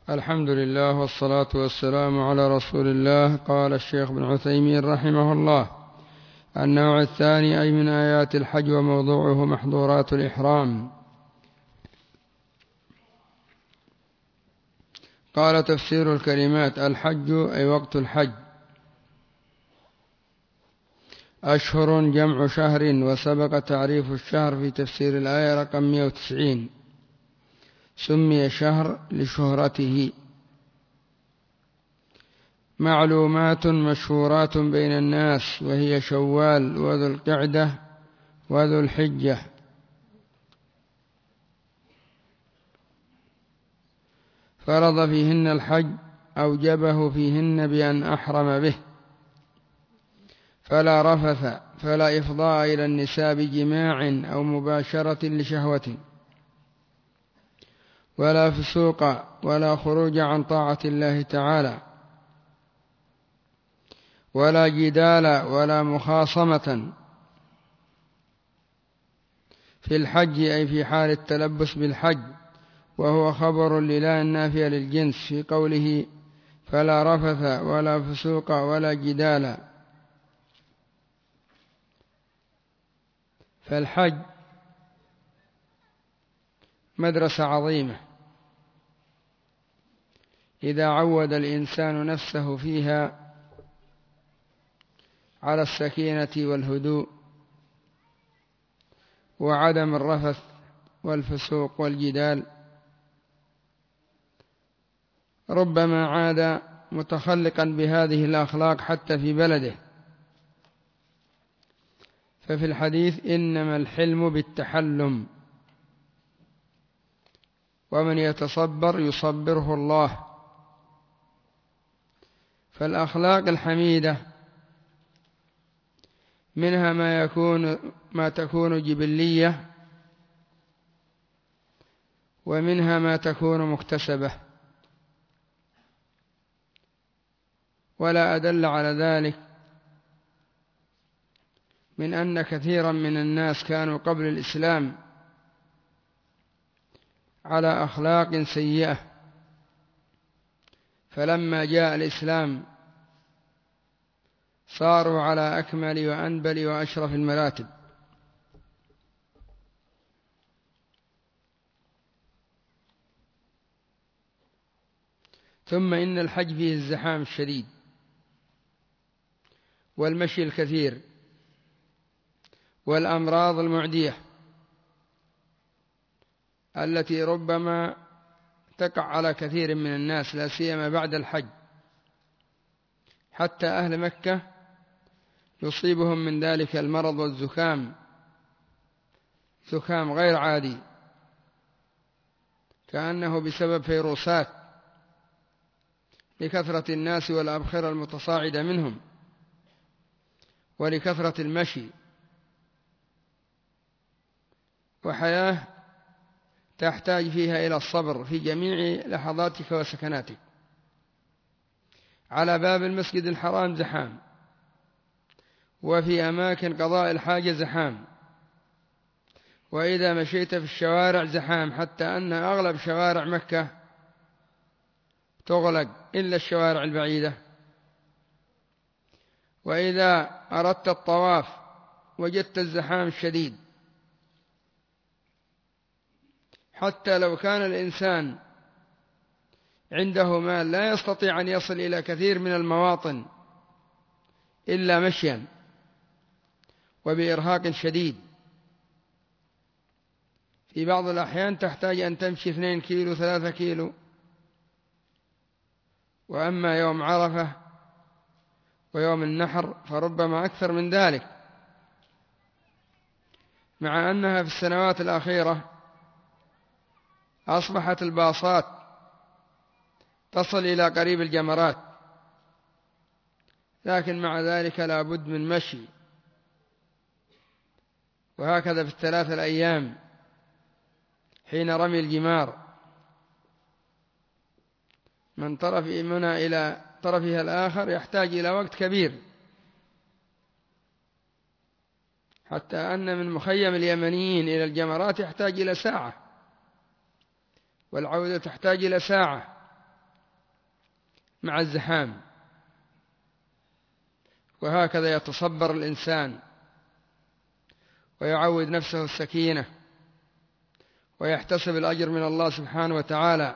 الحمد لله والصلاة والسلام على رسول الله. قال الشيخ ابن عثيمين رحمه الله: النوع الثاني أي من آيات الحج وموضوعه محظورات الإحرام. قال: تفسير الكلمات: الحج أي وقت الحج. أشهر جمع شهر، وسبق تعريف الشهر في تفسير الآية رقم 190. سمي شهر لشهرته. معلومات مشهورات بين الناس، وهي شوال وذو القعدة وذو الحجة. فرض فيهن الحج، أوجبه فيهن بأن أحرم به، فلا رفث، فلا إفضاء إلى النساء بجماع أو مباشرة لشهوة، ولا فسوق، ولا خروج عن طاعة الله تعالى، ولا جدال، ولا مخاصمة في الحج، أي في حال التلبس بالحج، وهو خبر للا النافية للجنس في قوله: فلا رفث ولا فسوق ولا جدال. فالحج مدرسة عظيمة، إذا عود الإنسان نفسه فيها على السكينة والهدوء وعدم الرفث والفسوق والجدال، ربما عاد متخلقا بهذه الأخلاق حتى في بلده. ففي الحديث: إنما الحلم بالتحلم، ومن يتصبر يصبره الله. فالأخلاق الحميدة منها ما تكون جبلية، ومنها ما تكون مكتسبة. ولا أدل على ذلك من أن كثيرا من الناس كانوا قبل الإسلام على أخلاق سيئة، فلما جاء الإسلام صاروا على أكمل وأنبل وأشرف المراتب. ثم إن الحج فيه الزحام الشديد والمشي الكثير والأمراض المعدية التي ربما تقع على كثير من الناس، لا سيما بعد الحج. حتى أهل مكة يصيبهم من ذلك المرض والزكام، زكام غير عادي، كأنه بسبب فيروسات لكثرة الناس والأبخرة المتصاعدة منهم، ولكثرة المشي، وحياة تحتاج فيها إلى الصبر في جميع لحظاتك وسكناتك. على باب المسجد الحرام زحام، وفي أماكن قضاء الحاجة زحام، وإذا مشيت في الشوارع زحام، حتى أن أغلب شوارع مكة تغلق إلا الشوارع البعيدة. وإذا أردت الطواف وجدت الزحام الشديد، حتى لو كان الإنسان عنده مال لا يستطيع أن يصل إلى كثير من المواطن إلا مشيا وبإرهاق شديد. في بعض الأحيان تحتاج أن تمشي 2 كيلو 3 كيلو. وأما يوم عرفة ويوم النحر فربما أكثر من ذلك، مع أنها في السنوات الأخيرة أصبحت الباصات تصل إلى قريب الجمرات، لكن مع ذلك لا بد من مشي. وهكذا في ال3 الأيام حين رمي الجمار، من طرف منى إلى طرفها الآخر يحتاج إلى وقت كبير، حتى أن من مخيم اليمنيين إلى الجمرات يحتاج إلى ساعة، والعودة تحتاج إلى ساعة. مع الزحام، وهكذا يتصبر الإنسان ويعود نفسه السكينة ويحتسب الأجر من الله سبحانه وتعالى.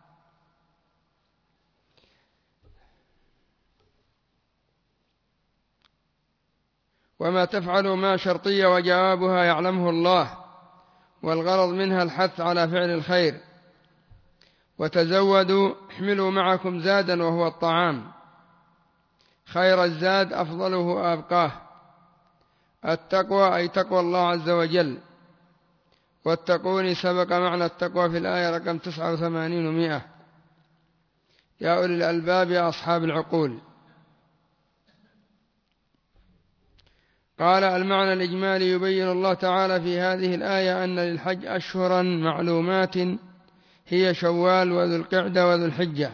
وما تفعلوا ما شرطية وجوابها يعلمه الله، والغرض منها الحث على فعل الخير. وتزودوا احملوا معكم زادا وهو الطعام، خير الزاد أفضله وأبقاه. التقوى أي تقوى الله عز وجل، واتقوني سبق معنى التقوى في الآية رقم 89 و100. يا أولي الألباب يا أصحاب العقول. قال المعنى الإجمالي: يبين الله تعالى في هذه الآية أن للحج أشهرا معلومات هي شوال وذو القعدة وذو الحجة،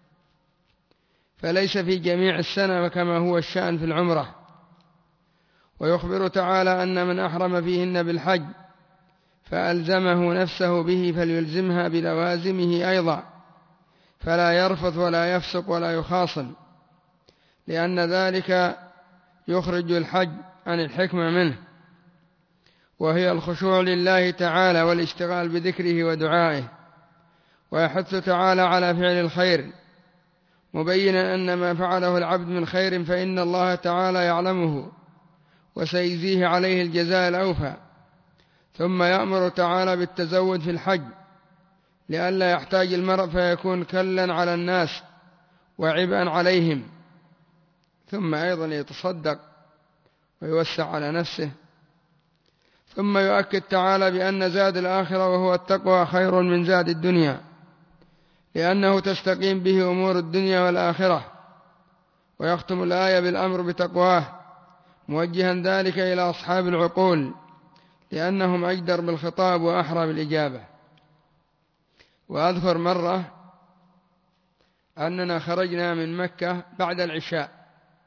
فليس في جميع السنة كما هو الشأن في العمرة. ويخبر تعالى أن من أحرم فيهن بالحج فألزمه نفسه به فليلزمها بلوازمه أيضا، فلا يرفث ولا يفسق ولا يخاصم، لأن ذلك يخرج الحج عن الحكمة منه، وهي الخشوع لله تعالى والاشتغال بذكره ودعائه. ويحث تعالى على فعل الخير، مبينا أن ما فعله العبد من خير فإن الله تعالى يعلمه وسيجزيه عليه الجزاء الأوفى. ثم يأمر تعالى بالتزود في الحج لئلا يحتاج المرء فيكون كلا على الناس وعبئا عليهم، ثم أيضا يتصدق ويوسع على نفسه. ثم يؤكد تعالى بأن زاد الآخرة وهو التقوى خير من زاد الدنيا، لأنه تستقيم به أمور الدنيا والآخرة. ويختم الآية بالأمر بتقواه، موجها ذلك إلى أصحاب العقول، لأنهم أجدر بالخطاب وأحرى بالإجابة. وأذكر مرة أننا خرجنا من مكة بعد العشاء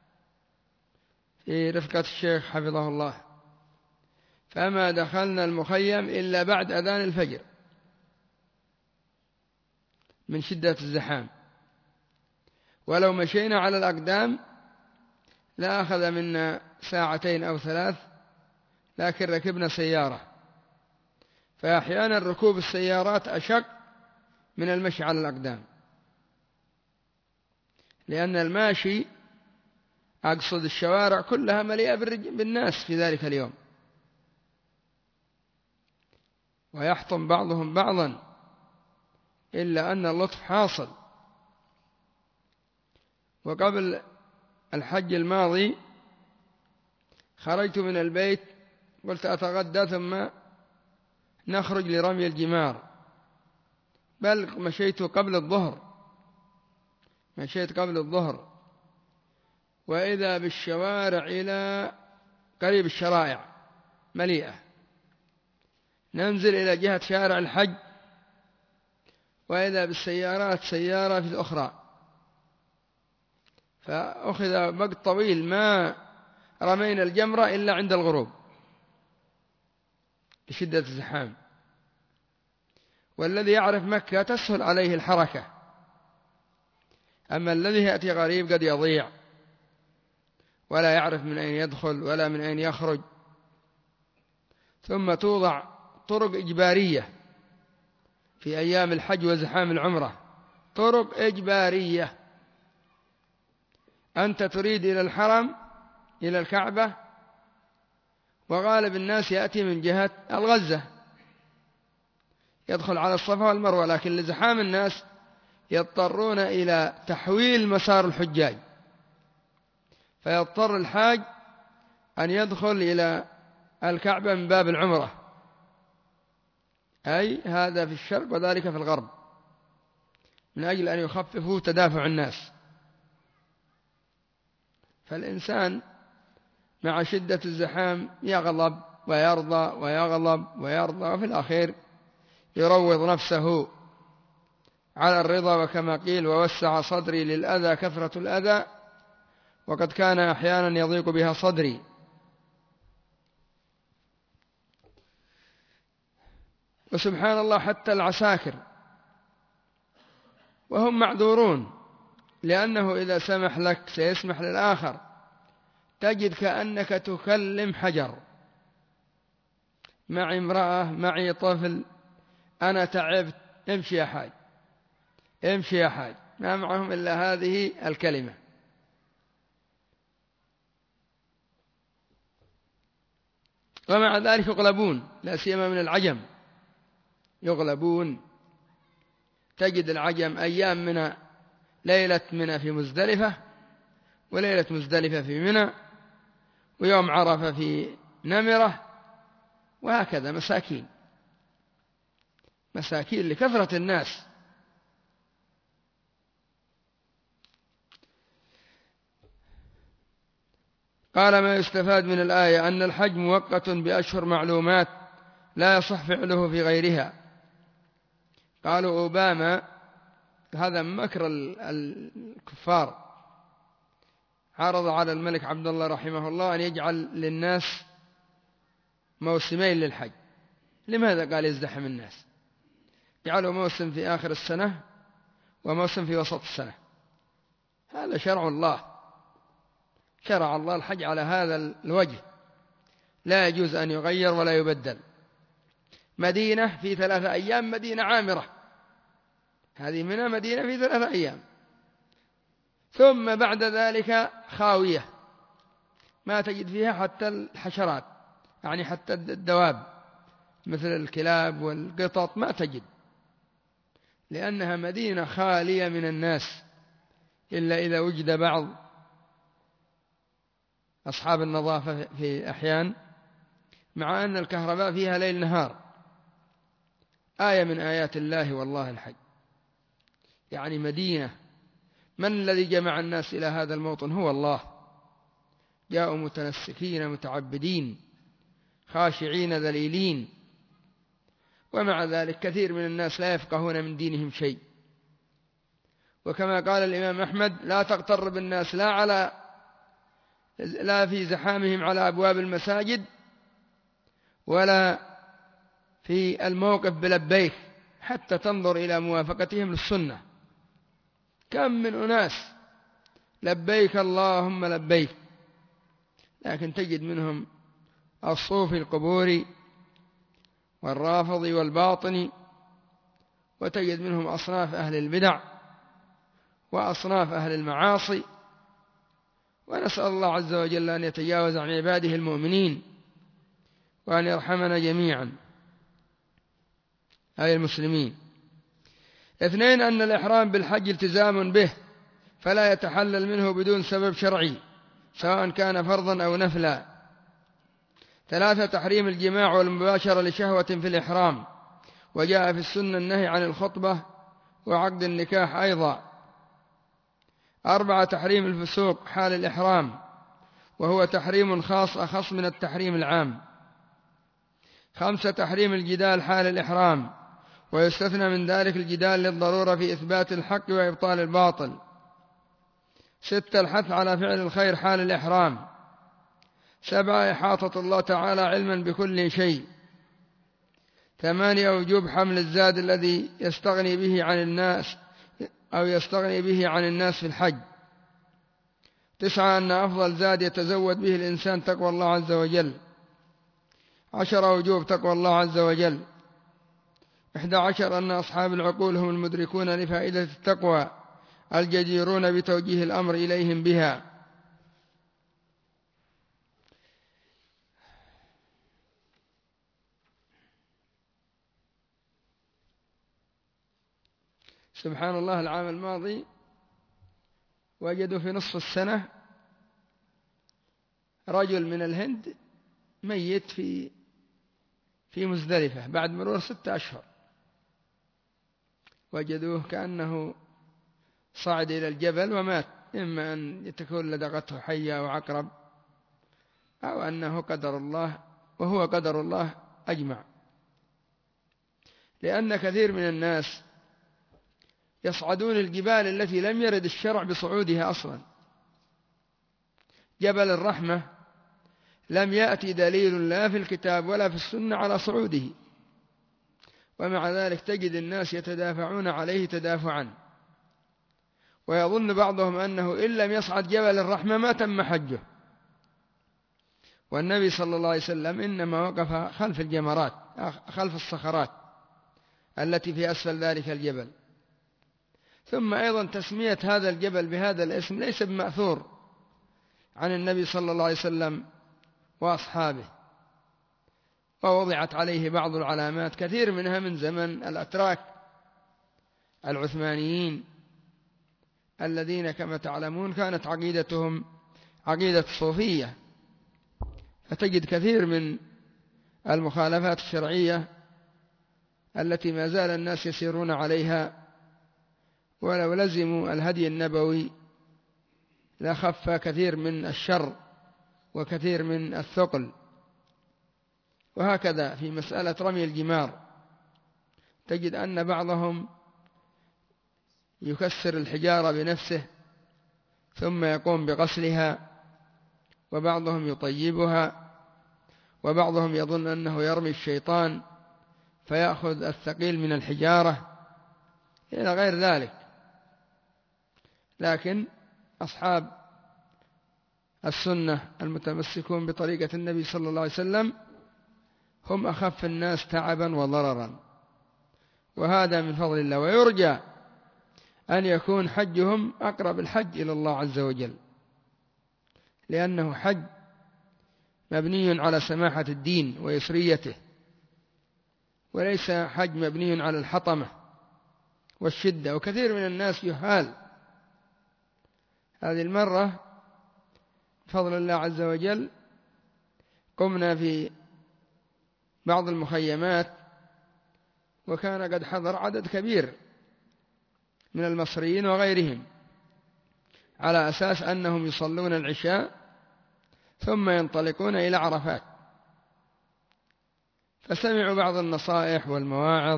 في رفقة الشيخ حفظه الله، فما دخلنا المخيم إلا بعد أذان الفجر من شدة الزحام، ولو مشينا على الأقدام لا أخذ منا 2 أو 3 ساعات، لكن ركبنا سيارة، فأحيانا ركوب السيارات أشق من المشي على الأقدام، لأن الماشي أقصد الشوارع كلها مليئة بالناس في ذلك اليوم، ويحطم بعضهم بعضا، إلا أن اللطف حاصل. وقبل الحج الماضي خرجت من البيت، قلت أتغدى ثم نخرج لرمي الجمار، بل مشيت قبل الظهر، وإذا بالشوارع إلى قريب الشرائع مليئة. ننزل إلى جهة شارع الحج وإذا بالسيارات سيارة في الأخرى، فأخذ وقت طويل ما رمينا الجمرة إلا عند الغروب بشدة الزحام. والذي يعرف مكة تسهل عليه الحركة، أما الذي يأتي غريب قد يضيع ولا يعرف من أين يدخل ولا من أين يخرج. ثم توضع طرق إجبارية في أيام الحج وزحام العمرة، طرق إجبارية. أنت تريد إلى الحرم إلى الكعبة، وغالب الناس يأتي من جهة الغزة يدخل على الصفا والمروة، لكن لزحام الناس يضطرون إلى تحويل مسار الحجاج، فيضطر الحاج أن يدخل إلى الكعبة من باب العمرة، أي هذا في الشرق وذلك في الغرب، من أجل أن يخففوا تدافع الناس. فالإنسان مع شدة الزحام يغضب ويرضى ويغضب ويرضى، وفي الأخير يروض نفسه على الرضا، وكما قيل: ووسع صدري للأذى كثرة الأذى، وقد كان أحيانا يضيق بها صدري. وسبحان الله حتى العساكر وهم معذورون لأنه إذا سمح لك سيسمح للآخر. تجد كأنك تكلم حجر. معي امرأة، معي طفل، أنا تعبت، امشي يا حاج، امشي يا حاج، ما معهم إلا هذه الكلمة. ومع ذلك يغلبون، لا سيما من العجم يغلبون. تجد العجم أيام منى، ليلة منى في مزدلفة، وليلة مزدلفة في منى، ويوم عرفة في نمرة، وهكذا. مساكين مساكين لكثرة الناس. قال: ما يستفاد من الآية أن الحج مؤقت بأشهر معلومات لا يصح فعله في غيرها. قالوا أوباما هذا مكر الكفار، عرض على الملك عبد الله رحمه الله أن يجعل للناس موسمين للحج. لماذا؟ قال: يزدحم الناس. جعلوا موسم في آخر السنة وموسم في وسط السنة. هذا شرع الله، شرع الله الحج على هذا الوجه، لا يجوز أن يغير ولا يبدل. مدينة في 3 أيام، مدينة عامرة، هذه منها مدينة في 3 أيام، ثم بعد ذلك خاوية ما تجد فيها حتى الحشرات، يعني حتى الدواب مثل الكلاب والقطط ما تجد، لأنها مدينة خالية من الناس إلا إذا وجد بعض أصحاب النظافة في أحيان، مع أن الكهرباء فيها ليل نهار. آية من آيات الله والله الحج، يعني مدينة. من الذي جمع الناس إلى هذا الموطن؟ هو الله. جاءوا متنسكين متعبدين خاشعين ذليلين، ومع ذلك كثير من الناس لا يفقهون من دينهم شيء. وكما قال الإمام أحمد: لا تغتر بالناس لا في زحامهم على أبواب المساجد ولا في الموقف بلبيك حتى تنظر إلى موافقتهم للسنة. كم من أناس لبيك اللهم لبيك، لكن تجد منهم الصوفي القبوري والرافضي والباطني، وتجد منهم أصناف أهل البدع وأصناف أهل المعاصي. ونسأل الله عز وجل أن يتجاوز عن عباده المؤمنين وأن يرحمنا جميعا أي المسلمين. 2: أن الإحرام بالحج التزام به، فلا يتحلل منه بدون سبب شرعي سواء كان فرضا أو نفلا. 3: تحريم الجماع والمباشرة لشهوة في الإحرام، وجاء في السنة النهي عن الخطبة وعقد النكاح أيضا. 4: تحريم الفسوق حال الإحرام، وهو تحريم خاص أخص من التحريم العام. 5: تحريم الجدال حال الإحرام، ويستثنى من ذلك الجدال للضرورة في إثبات الحق وإبطال الباطل. 6: الحث على فعل الخير حال الإحرام. 7: إحاطة الله تعالى علما بكل شيء. 8: وجوب حمل الزاد الذي يستغني به عن الناس في الحج. 9: أن أفضل زاد يتزود به الإنسان تقوى الله عز وجل. 10: وجوب تقوى الله عز وجل. 11: أن أصحاب العقول هم المدركون لفائدة التقوى الجديرون بتوجيه الأمر إليهم بها. سبحان الله، العام الماضي وجدوا في نصف السنة رجل من الهند ميت في مزدلفة بعد مرور 6 أشهر. وجدوه كأنه صعد إلى الجبل ومات، إما أن تكون لدغته حية أو عقرب، أو أنه قدر الله، وهو قدر الله أجمع. لأن كثير من الناس يصعدون الجبال التي لم يرد الشرع بصعودها أصلا. جبل الرحمة لم يأتي دليل لا في الكتاب ولا في السنة على صعوده، ومع ذلك تجد الناس يتدافعون عليه تدافعا. ويظن بعضهم أنه إن لم يصعد جبل الرحمة ما تم حجه، والنبي صلى الله عليه وسلم إنما وقف خلف الجمرات، خلف الصخرات التي في أسفل ذلك الجبل. ثم أيضا تسمية هذا الجبل بهذا الاسم ليس بمأثور عن النبي صلى الله عليه وسلم وأصحابه، ووضعت عليه بعض العلامات كثير منها من زمن الأتراك العثمانيين الذين كما تعلمون كانت عقيدتهم عقيدة صوفية، فتجد كثير من المخالفات الشرعية التي ما زال الناس يسيرون عليها، ولو لزموا الهدي النبوي لخف كثير من الشر وكثير من الثقل. وهكذا في مسألة رمي الجمار تجد أن بعضهم يكسر الحجارة بنفسه ثم يقوم بغسلها، وبعضهم يطيبها، وبعضهم يظن أنه يرمي الشيطان فيأخذ الثقيل من الحجارة إلى غير ذلك. لكن أصحاب السنة المتمسكون بطريقة النبي صلى الله عليه وسلم هم أخف الناس تعبا وضررا، وهذا من فضل الله، ويرجى أن يكون حجهم أقرب الحج إلى الله عز وجل، لأنه حج مبني على سماحة الدين ويسريته، وليس حج مبني على الحطمة والشدة. وكثير من الناس يهال. هذه المرة بفضل الله عز وجل قمنا في بعض المخيمات، وكان قد حضر عدد كبير من المصريين وغيرهم، على أساس أنهم يصلون العشاء ثم ينطلقون إلى عرفات، فسمعوا بعض النصائح والمواعظ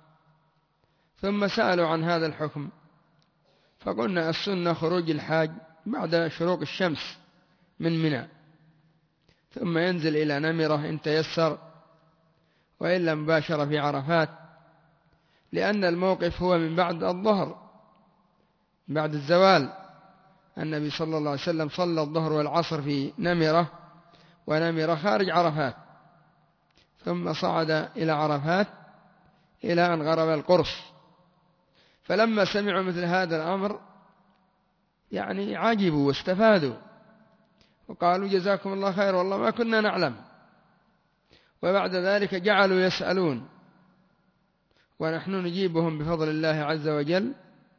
ثم سألوا عن هذا الحكم، فقلنا السنة خروج الحاج بعد شروق الشمس من منى، ثم ينزل إلى نمرة إن تيسر، وإلا مباشرة في عرفات، لأن الموقف هو من بعد الظهر، بعد الزوال. النبي صلى الله عليه وسلم صلى الظهر والعصر في نمرة، ونمرة خارج عرفات، ثم صعد إلى عرفات إلى أن غرب القرص. فلما سمعوا مثل هذا الأمر يعني عجبوا واستفادوا، وقالوا جزاكم الله خير والله ما كنا نعلم. وبعد ذلك جعلوا يسألون، ونحن نجيبهم بفضل الله عز وجل،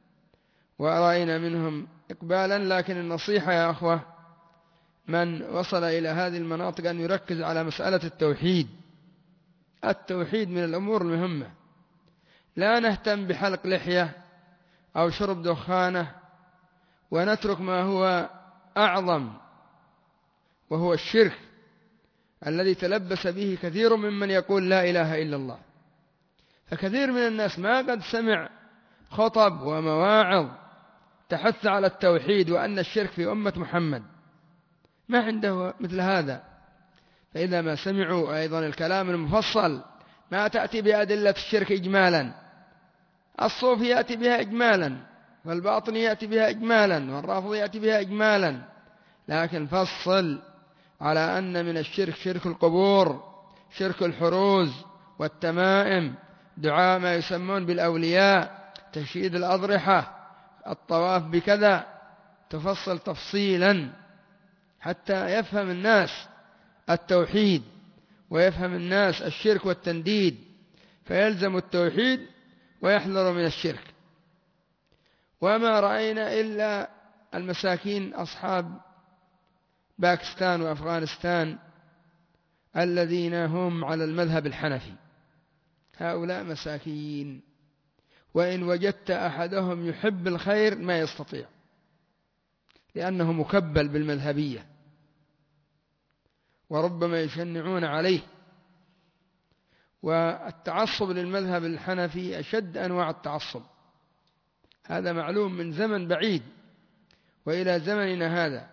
ورأينا منهم إقبالا. لكن النصيحة يا أخوة من وصل إلى هذه المناطق أن يركز على مسألة التوحيد. التوحيد من الأمور المهمة، لا نهتم بحلق لحية أو شرب دخانة ونترك ما هو أعظم، وهو الشرك الذي تلبس به كثير ممن يقول لا إله إلا الله. فكثير من الناس ما قد سمع خطب ومواعظ تحث على التوحيد وأن الشرك في أمة محمد، ما عنده مثل هذا. فإذا ما سمعوا أيضا الكلام المفصل، ما تأتي بأدلة الشرك إجمالا، الصوفي يأتي بها إجمالا، والباطني يأتي بها إجمالا، والرافضي يأتي بها إجمالا، لكن فصل على أن من الشرك شرك القبور، شرك الحروز والتمائم، دعاء ما يسمون بالأولياء، تشييد الأضرحة، الطواف بكذا، تفصل تفصيلا حتى يفهم الناس التوحيد ويفهم الناس الشرك والتنديد، فيلزم التوحيد ويحذر من الشرك. وما رأينا إلا المساكين أصحاب باكستان وأفغانستان الذين هم على المذهب الحنفي، هؤلاء مساكين، وإن وجدت أحدهم يحب الخير ما يستطيع، لأنه مكبل بالمذهبية، وربما يشنعون عليه. والتعصب للمذهب الحنفي أشد أنواع التعصب، هذا معلوم من زمن بعيد وإلى زمننا هذا.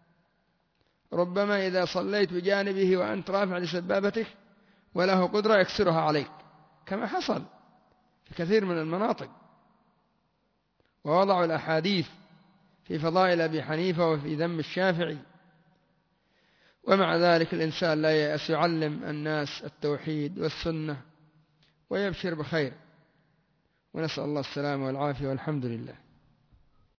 ربما إذا صليت بجانبه وأنت رافع لسبابتك وله قدرة يكسرها عليك، كما حصل في كثير من المناطق، ووضعوا الأحاديث في فضائل أبي حنيفة وفي ذم الشافعي، ومع ذلك الإنسان لا ييأس، يعلم الناس التوحيد والسنة ويبشر بخير، ونسأل الله السلامة والعافية، والحمد لله.